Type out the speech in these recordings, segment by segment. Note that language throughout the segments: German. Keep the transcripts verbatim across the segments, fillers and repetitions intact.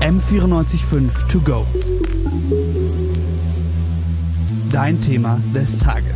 M vierundneunzig Komma fünf To Go. Dein Thema des Tages.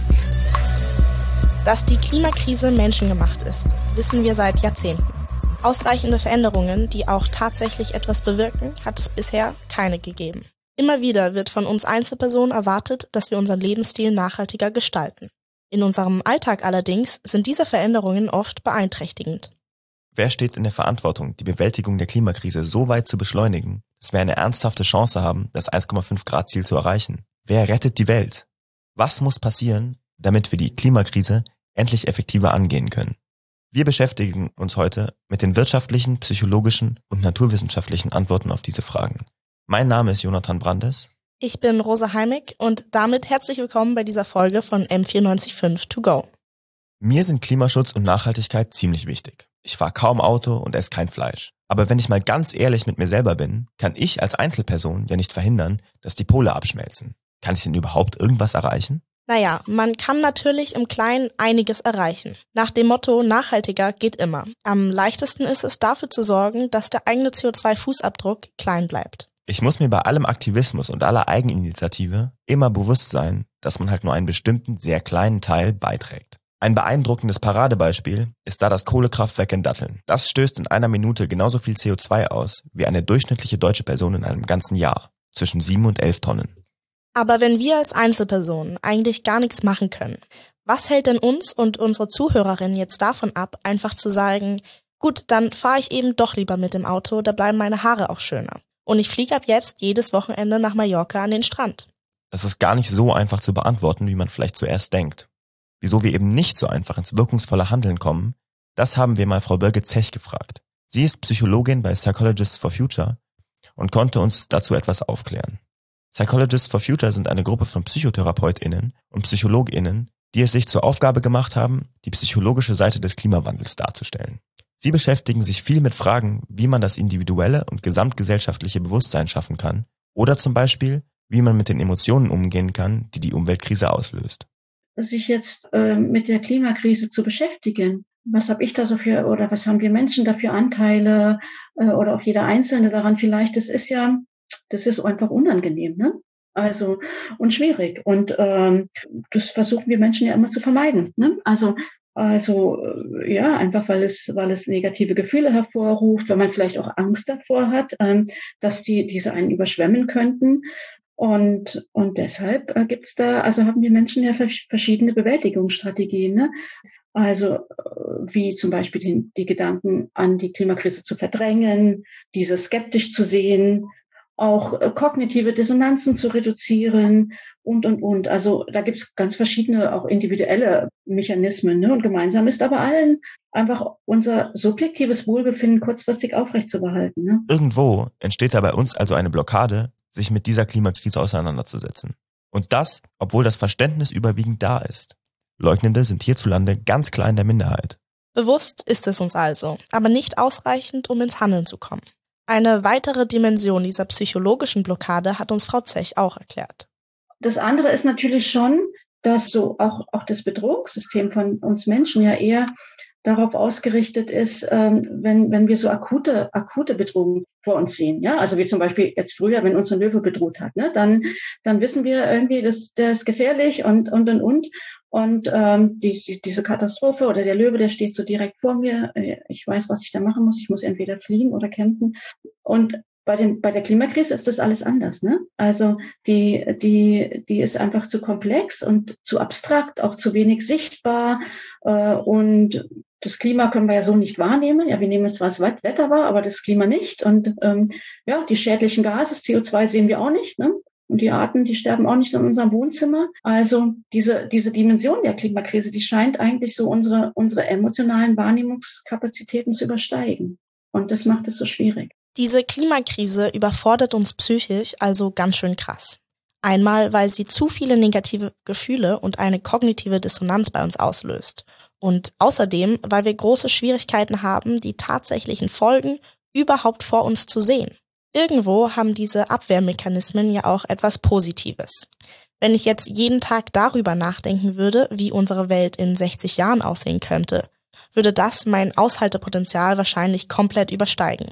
Dass die Klimakrise menschengemacht ist, wissen wir seit Jahrzehnten. Ausreichende Veränderungen, die auch tatsächlich etwas bewirken, hat es bisher keine gegeben. Immer wieder wird von uns Einzelpersonen erwartet, dass wir unseren Lebensstil nachhaltiger gestalten. In unserem Alltag allerdings sind diese Veränderungen oft beeinträchtigend. Wer steht in der Verantwortung, die Bewältigung der Klimakrise so weit zu beschleunigen, dass wir eine ernsthafte Chance haben, das eins Komma fünf Grad Ziel zu erreichen? Wer rettet die Welt? Was muss passieren, damit wir die Klimakrise endlich effektiver angehen können? Wir beschäftigen uns heute mit den wirtschaftlichen, psychologischen und naturwissenschaftlichen Antworten auf diese Fragen. Mein Name ist Jonathan Brandes. Ich bin Rosa Heimig und damit herzlich willkommen bei dieser Folge von M vierundneunzig Komma fünf To Go. Mir sind Klimaschutz und Nachhaltigkeit ziemlich wichtig. Ich fahre kaum Auto und esse kein Fleisch. Aber wenn ich mal ganz ehrlich mit mir selber bin, kann ich als Einzelperson ja nicht verhindern, dass die Pole abschmelzen. Kann ich denn überhaupt irgendwas erreichen? Naja, man kann natürlich im Kleinen einiges erreichen. Nach dem Motto nachhaltiger geht immer. Am leichtesten ist es, dafür zu sorgen, dass der eigene C O zwei Fußabdruck klein bleibt. Ich muss mir bei allem Aktivismus und aller Eigeninitiative immer bewusst sein, dass man halt nur einen bestimmten, sehr kleinen Teil beiträgt. Ein beeindruckendes Paradebeispiel ist da das Kohlekraftwerk in Datteln. Das stößt in einer Minute genauso viel C O zwei aus wie eine durchschnittliche deutsche Person in einem ganzen Jahr. Zwischen sieben und elf Tonnen. Aber wenn wir als Einzelpersonen eigentlich gar nichts machen können, was hält denn uns und unsere Zuhörerinnen jetzt davon ab, einfach zu sagen, gut, dann fahre ich eben doch lieber mit dem Auto, da bleiben meine Haare auch schöner. Und ich fliege ab jetzt jedes Wochenende nach Mallorca an den Strand. Das ist gar nicht so einfach zu beantworten, wie man vielleicht zuerst denkt. Wieso wir eben nicht so einfach ins wirkungsvolle Handeln kommen, das haben wir mal Frau Bölke-Zech gefragt. Sie ist Psychologin bei Psychologists for Future und konnte uns dazu etwas aufklären. Psychologists for Future sind eine Gruppe von PsychotherapeutInnen und PsychologInnen, die es sich zur Aufgabe gemacht haben, die psychologische Seite des Klimawandels darzustellen. Sie beschäftigen sich viel mit Fragen, wie man das individuelle und gesamtgesellschaftliche Bewusstsein schaffen kann oder zum Beispiel, wie man mit den Emotionen umgehen kann, die die Umweltkrise auslöst. Sich jetzt äh, mit der Klimakrise zu beschäftigen. Was habe ich da so für, oder was haben wir Menschen da für Anteile äh, oder auch jeder Einzelne daran vielleicht? Das ist ja, das ist einfach unangenehm, ne? Also und schwierig. Und ähm, das versuchen wir Menschen ja immer zu vermeiden, ne? Also also ja, einfach weil es weil es negative Gefühle hervorruft, weil man vielleicht auch Angst davor hat, ähm, dass die diese einen überschwemmen könnten. Und und deshalb äh, gibt's da, also haben die Menschen ja verschiedene Bewältigungsstrategien, ne? Also wie zum Beispiel die, die Gedanken an die Klimakrise zu verdrängen, diese skeptisch zu sehen, auch äh, kognitive Dissonanzen zu reduzieren und, und, und. Also da gibt's ganz verschiedene, auch individuelle Mechanismen, ne? Und gemeinsam ist aber allen einfach unser subjektives Wohlbefinden kurzfristig aufrechtzuerhalten, ne? Irgendwo entsteht da bei uns also eine Blockade, sich mit dieser Klimakrise auseinanderzusetzen. Und das, obwohl das Verständnis überwiegend da ist. Leugnende sind hierzulande ganz klar in der Minderheit. Bewusst ist es uns also, aber nicht ausreichend, um ins Handeln zu kommen. Eine weitere Dimension dieser psychologischen Blockade hat uns Frau Zech auch erklärt. Das andere ist natürlich schon, dass so auch, auch das Bedrohungssystem von uns Menschen ja eher darauf ausgerichtet ist, ähm, wenn wenn wir so akute akute Bedrohungen vor uns sehen, ja, also wie zum Beispiel jetzt früher, wenn uns ein Löwe bedroht hat, ne, dann dann wissen wir irgendwie, dass der ist gefährlich und und und und und ähm, die, diese Katastrophe oder der Löwe, der steht so direkt vor mir, ich weiß, was ich da machen muss, ich muss entweder fliehen oder kämpfen. Und bei den bei der Klimakrise ist das alles anders, ne? Also die die die ist einfach zu komplex und zu abstrakt, auch zu wenig sichtbar äh, und das Klima können wir ja so nicht wahrnehmen. Ja, wir nehmen zwar das Wetter wahr, aber das Klima nicht. Und ähm, ja, die schädlichen Gase, C O zwei sehen wir auch nicht, ne? Und die Arten, die sterben auch nicht in unserem Wohnzimmer. Also diese diese Dimension der Klimakrise, die scheint eigentlich so unsere unsere emotionalen Wahrnehmungskapazitäten zu übersteigen. Und das macht es so schwierig. Diese Klimakrise überfordert uns psychisch also ganz schön krass. Einmal, weil sie zu viele negative Gefühle und eine kognitive Dissonanz bei uns auslöst. Und außerdem, weil wir große Schwierigkeiten haben, die tatsächlichen Folgen überhaupt vor uns zu sehen. Irgendwo haben diese Abwehrmechanismen ja auch etwas Positives. Wenn ich jetzt jeden Tag darüber nachdenken würde, wie unsere Welt in sechzig Jahren aussehen könnte, würde das mein Aushaltepotenzial wahrscheinlich komplett übersteigen.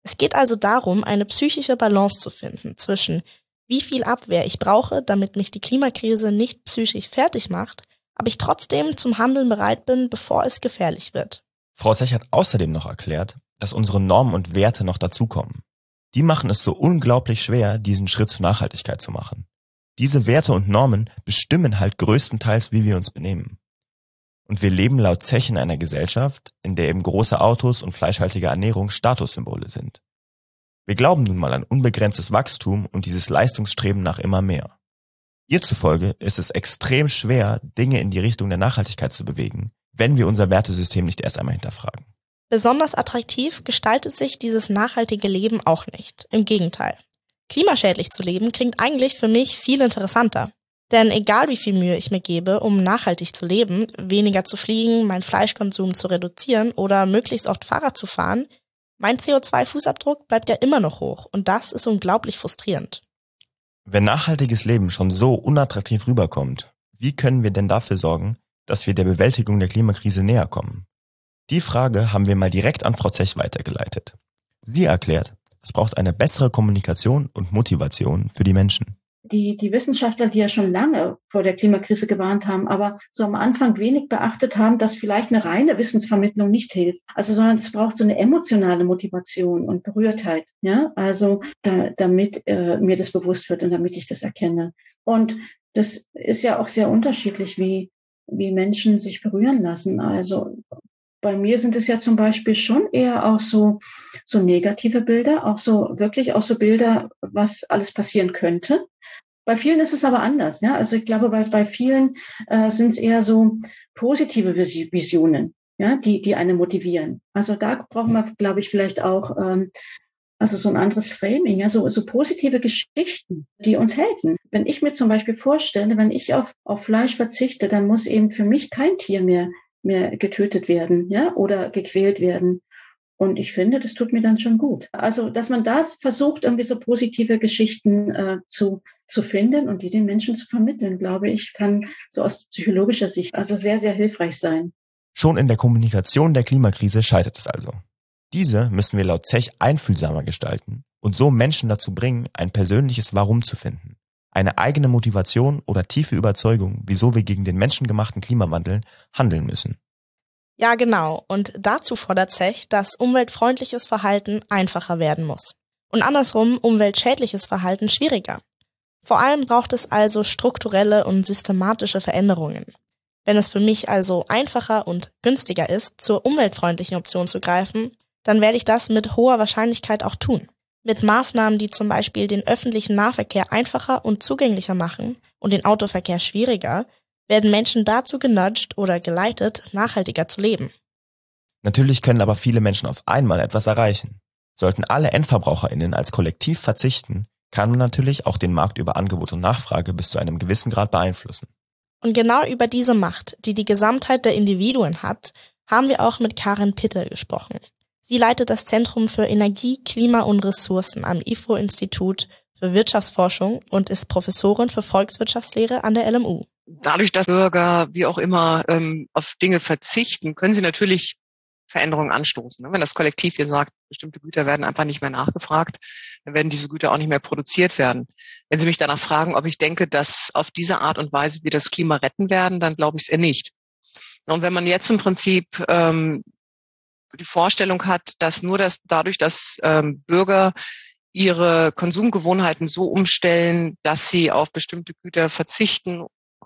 Es geht also darum, eine psychische Balance zu finden zwischen wie viel Abwehr ich brauche, damit mich die Klimakrise nicht psychisch fertig macht, aber ich trotzdem zum Handeln bereit bin, bevor es gefährlich wird. Frau Zech hat außerdem noch erklärt, dass unsere Normen und Werte noch dazukommen. Die machen es so unglaublich schwer, diesen Schritt zur Nachhaltigkeit zu machen. Diese Werte und Normen bestimmen halt größtenteils, wie wir uns benehmen. Und wir leben laut Zech in einer Gesellschaft, in der eben große Autos und fleischhaltige Ernährung Statussymbole sind. Wir glauben nun mal an unbegrenztes Wachstum und dieses Leistungsstreben nach immer mehr. Ihr zufolge ist es extrem schwer, Dinge in die Richtung der Nachhaltigkeit zu bewegen, wenn wir unser Wertesystem nicht erst einmal hinterfragen. Besonders attraktiv gestaltet sich dieses nachhaltige Leben auch nicht. Im Gegenteil. Klimaschädlich zu leben klingt eigentlich für mich viel interessanter. Denn egal wie viel Mühe ich mir gebe, um nachhaltig zu leben, weniger zu fliegen, meinen Fleischkonsum zu reduzieren oder möglichst oft Fahrrad zu fahren, mein C O zwei Fußabdruck bleibt ja immer noch hoch und das ist unglaublich frustrierend. Wenn nachhaltiges Leben schon so unattraktiv rüberkommt, wie können wir denn dafür sorgen, dass wir der Bewältigung der Klimakrise näher kommen? Die Frage haben wir mal direkt an Frau Zech weitergeleitet. Sie erklärt, es braucht eine bessere Kommunikation und Motivation für die Menschen. Die, die Wissenschaftler, die ja schon lange vor der Klimakrise gewarnt haben, aber so am Anfang wenig beachtet haben, dass vielleicht eine reine Wissensvermittlung nicht hilft. Also, sondern es braucht so eine emotionale Motivation und Berührtheit. Ja, also, da, damit äh, mir das bewusst wird und damit ich das erkenne. Und das ist ja auch sehr unterschiedlich, wie, wie Menschen sich berühren lassen. Also, bei mir sind es ja zum Beispiel schon eher auch so, so negative Bilder, auch so, wirklich auch so Bilder, was alles passieren könnte. Bei vielen ist es aber anders, ja. Also ich glaube, bei, bei vielen äh, sind es eher so positive Visionen, ja, die, die einen motivieren. Also da brauchen wir, glaube ich, vielleicht auch, ähm, also so ein anderes Framing, ja, so, so positive Geschichten, die uns helfen. Wenn ich mir zum Beispiel vorstelle, wenn ich auf, auf Fleisch verzichte, dann muss eben für mich kein Tier mehr mehr getötet werden, ja, oder gequält werden. Und ich finde, das tut mir dann schon gut. Also, dass man das versucht, irgendwie so positive Geschichten äh, zu zu finden und die den Menschen zu vermitteln, glaube ich, kann so aus psychologischer Sicht also sehr, sehr hilfreich sein. Schon in der Kommunikation der Klimakrise scheitert es also. Diese müssen wir laut Zech einfühlsamer gestalten und so Menschen dazu bringen, ein persönliches Warum zu finden. Eine eigene Motivation oder tiefe Überzeugung, wieso wir gegen den menschengemachten Klimawandel handeln müssen. Ja, genau. Und dazu fordert Zech, dass umweltfreundliches Verhalten einfacher werden muss. Und andersrum umweltschädliches Verhalten schwieriger. Vor allem braucht es also strukturelle und systematische Veränderungen. Wenn es für mich also einfacher und günstiger ist, zur umweltfreundlichen Option zu greifen, dann werde ich das mit hoher Wahrscheinlichkeit auch tun. Mit Maßnahmen, die zum Beispiel den öffentlichen Nahverkehr einfacher und zugänglicher machen und den Autoverkehr schwieriger, werden Menschen dazu genudgt oder geleitet, nachhaltiger zu leben. Natürlich können aber viele Menschen auf einmal etwas erreichen. Sollten alle EndverbraucherInnen als Kollektiv verzichten, kann man natürlich auch den Markt über Angebot und Nachfrage bis zu einem gewissen Grad beeinflussen. Und genau über diese Macht, die die Gesamtheit der Individuen hat, haben wir auch mit Karin Pittel gesprochen. Sie leitet das Zentrum für Energie, Klima und Ressourcen am I F O-Institut für Wirtschaftsforschung und ist Professorin für Volkswirtschaftslehre an der L M U. Dadurch, dass Bürger, wie auch immer, ähm, auf Dinge verzichten, können sie natürlich Veränderungen anstoßen. Wenn das Kollektiv hier sagt, bestimmte Güter werden einfach nicht mehr nachgefragt, dann werden diese Güter auch nicht mehr produziert werden. Wenn Sie mich danach fragen, ob ich denke, dass auf diese Art und Weise wir das Klima retten werden, dann glaube ich es eher nicht. Und wenn man jetzt im Prinzip ähm, die Vorstellung hat, dass nur das dadurch, dass ähm, Bürger ihre Konsumgewohnheiten so umstellen, dass sie auf bestimmte Güter verzichten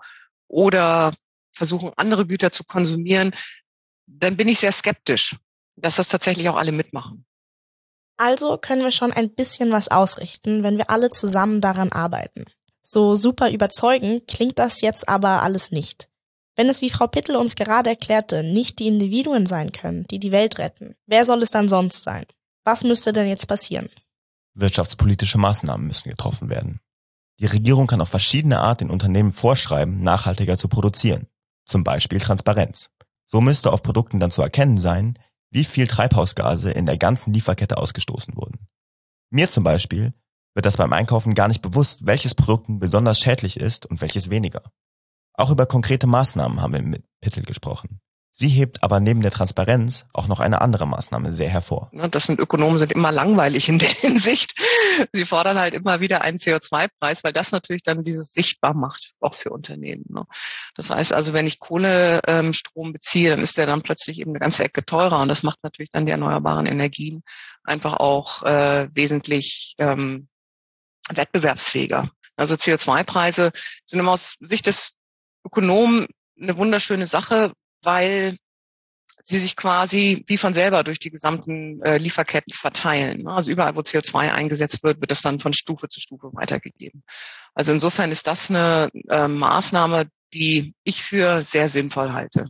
oder versuchen, andere Güter zu konsumieren, dann bin ich sehr skeptisch, dass das tatsächlich auch alle mitmachen. Also können wir schon ein bisschen was ausrichten, wenn wir alle zusammen daran arbeiten. So super überzeugend klingt das jetzt aber alles nicht. Wenn es, wie Frau Pittel uns gerade erklärte, nicht die Individuen sein können, die die Welt retten, wer soll es dann sonst sein? Was müsste denn jetzt passieren? Wirtschaftspolitische Maßnahmen müssen getroffen werden. Die Regierung kann auf verschiedene Art den Unternehmen vorschreiben, nachhaltiger zu produzieren. Zum Beispiel Transparenz. So müsste auf Produkten dann zu erkennen sein, wie viel Treibhausgase in der ganzen Lieferkette ausgestoßen wurden. Mir zum Beispiel wird das beim Einkaufen gar nicht bewusst, welches Produkt besonders schädlich ist und welches weniger. Auch über konkrete Maßnahmen haben wir mit Pittel gesprochen. Sie hebt aber neben der Transparenz auch noch eine andere Maßnahme sehr hervor. Das sind Ökonomen sind immer langweilig in der Hinsicht. Sie fordern halt immer wieder einen C O zwei Preis, weil das natürlich dann dieses sichtbar macht, auch für Unternehmen. Das heißt also, wenn ich Kohlestrom beziehe, dann ist der dann plötzlich eben eine ganze Ecke teurer und das macht natürlich dann die erneuerbaren Energien einfach auch äh, wesentlich ähm, wettbewerbsfähiger. Also C O zwei Preise sind immer aus Sicht des Ökonomen eine wunderschöne Sache, weil sie sich quasi wie von selber durch die gesamten äh, Lieferketten verteilen. Also überall, wo C O zwei eingesetzt wird, wird das dann von Stufe zu Stufe weitergegeben. Also insofern ist das eine äh, Maßnahme, die ich für sehr sinnvoll halte.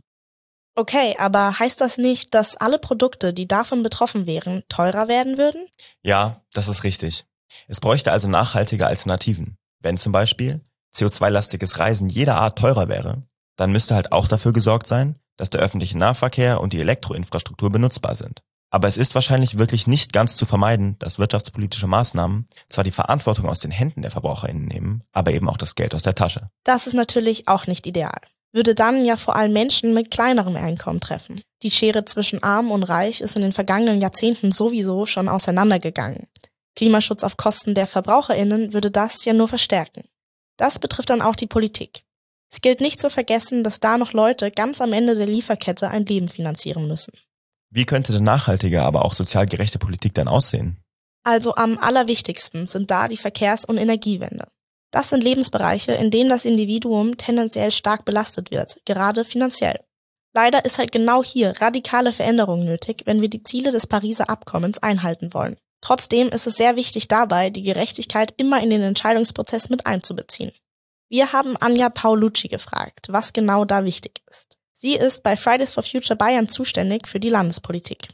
Okay, aber heißt das nicht, dass alle Produkte, die davon betroffen wären, teurer werden würden? Ja, das ist richtig. Es bräuchte also nachhaltige Alternativen. Wenn zum Beispiel C O zwei lastiges Reisen jeder Art teurer wäre, dann müsste halt auch dafür gesorgt sein, dass der öffentliche Nahverkehr und die Elektroinfrastruktur benutzbar sind. Aber es ist wahrscheinlich wirklich nicht ganz zu vermeiden, dass wirtschaftspolitische Maßnahmen zwar die Verantwortung aus den Händen der VerbraucherInnen nehmen, aber eben auch das Geld aus der Tasche. Das ist natürlich auch nicht ideal. Würde dann ja vor allem Menschen mit kleinerem Einkommen treffen. Die Schere zwischen Arm und Reich ist in den vergangenen Jahrzehnten sowieso schon auseinandergegangen. Klimaschutz auf Kosten der VerbraucherInnen würde das ja nur verstärken. Das betrifft dann auch die Politik. Es gilt nicht zu vergessen, dass da noch Leute ganz am Ende der Lieferkette ein Leben finanzieren müssen. Wie könnte denn nachhaltige, aber auch sozial gerechte Politik dann aussehen? Also am allerwichtigsten sind da die Verkehrs- und Energiewende. Das sind Lebensbereiche, in denen das Individuum tendenziell stark belastet wird, gerade finanziell. Leider ist halt genau hier radikale Veränderung nötig, wenn wir die Ziele des Pariser Abkommens einhalten wollen. Trotzdem ist es sehr wichtig dabei, die Gerechtigkeit immer in den Entscheidungsprozess mit einzubeziehen. Wir haben Anja Paolucci gefragt, was genau da wichtig ist. Sie ist bei Fridays for Future Bayern zuständig für die Landespolitik.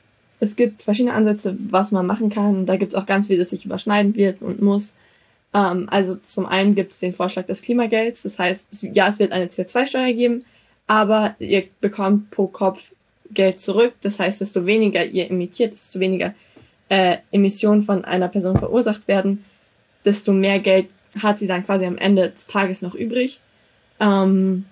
Es gibt verschiedene Ansätze, was man machen kann. Da gibt es auch ganz viel, das sich überschneiden wird und muss. Ähm, also zum einen gibt es den Vorschlag des Klimagelds. Das heißt, ja, es wird eine C O zwei Steuer geben, aber ihr bekommt pro Kopf Geld zurück. Das heißt, desto weniger ihr emittiert, desto weniger äh, Emissionen von einer Person verursacht werden, desto mehr Geld hat sie dann quasi am Ende des Tages noch übrig. Ähm,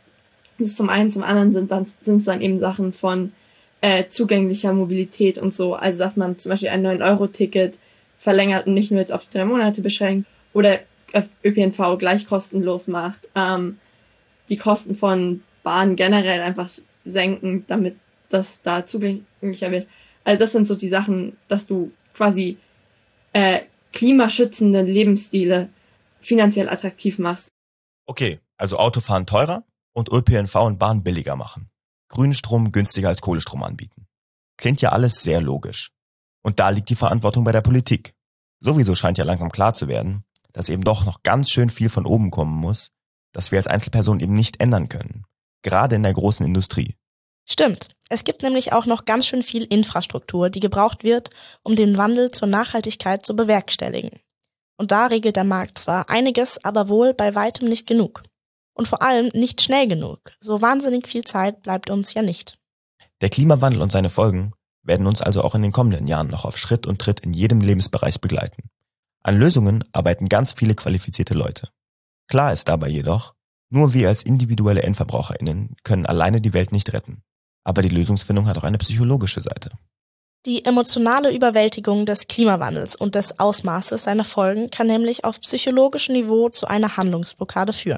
das ist zum einen, zum anderen sind dann sind es dann eben Sachen von äh, zugänglicher Mobilität und so. Also dass man zum Beispiel ein neun Euro Ticket verlängert und nicht nur jetzt auf die drei Monate beschränkt oder Ö P N V gleich kostenlos macht. Ähm, die Kosten von Bahn generell einfach senken, damit das da zugänglicher wird. Also das sind so die Sachen, dass du quasi äh, klimaschützende Lebensstile finanziell attraktiv machst. Okay, also Autofahren teurer und Ö P N V und Bahn billiger machen. Grünen Strom günstiger als Kohlestrom anbieten. Klingt ja alles sehr logisch. Und da liegt die Verantwortung bei der Politik. Sowieso scheint ja langsam klar zu werden, dass eben doch noch ganz schön viel von oben kommen muss, dass wir als Einzelpersonen eben nicht ändern können. Gerade in der großen Industrie. Stimmt. Es gibt nämlich auch noch ganz schön viel Infrastruktur, die gebraucht wird, um den Wandel zur Nachhaltigkeit zu bewerkstelligen. Und da regelt der Markt zwar einiges, aber wohl bei weitem nicht genug. Und vor allem nicht schnell genug. So wahnsinnig viel Zeit bleibt uns ja nicht. Der Klimawandel und seine Folgen werden uns also auch in den kommenden Jahren noch auf Schritt und Tritt in jedem Lebensbereich begleiten. An Lösungen arbeiten ganz viele qualifizierte Leute. Klar ist dabei jedoch, nur wir als individuelle EndverbraucherInnen können alleine die Welt nicht retten. Aber die Lösungsfindung hat auch eine psychologische Seite. Die emotionale Überwältigung des Klimawandels und des Ausmaßes seiner Folgen kann nämlich auf psychologischem Niveau zu einer Handlungsblockade führen.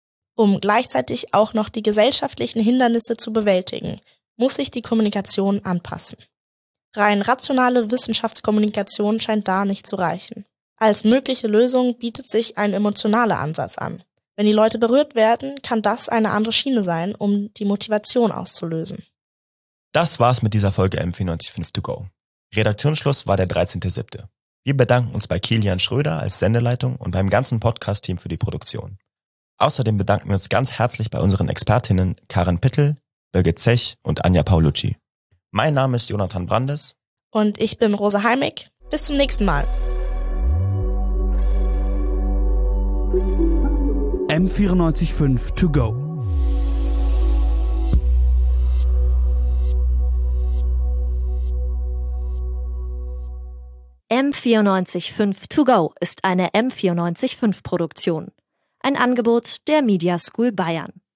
Um gleichzeitig auch noch die gesellschaftlichen Hindernisse zu bewältigen, muss sich die Kommunikation anpassen. Rein rationale Wissenschaftskommunikation scheint da nicht zu reichen. Als mögliche Lösung bietet sich ein emotionaler Ansatz an. Wenn die Leute berührt werden, kann das eine andere Schiene sein, um die Motivation auszulösen. Das war's mit dieser Folge M vierundneunzig Komma fünf to go. Redaktionsschluss war der dreizehnter siebte Wir bedanken uns bei Kilian Schröder als Sendeleitung und beim ganzen Podcast-Team für die Produktion. Außerdem bedanken wir uns ganz herzlich bei unseren Expertinnen Karin Pittel, Birgit Zech und Anja Paolucci. Mein Name ist Jonathan Brandes. Und ich bin Rosa Heimig. Bis zum nächsten Mal. M vierundneunzig Komma fünf to go. M vierundneunzig Komma fünf to go ist eine M vierundneunzig Komma fünf Produktion. Ein Angebot der Media School Bayern.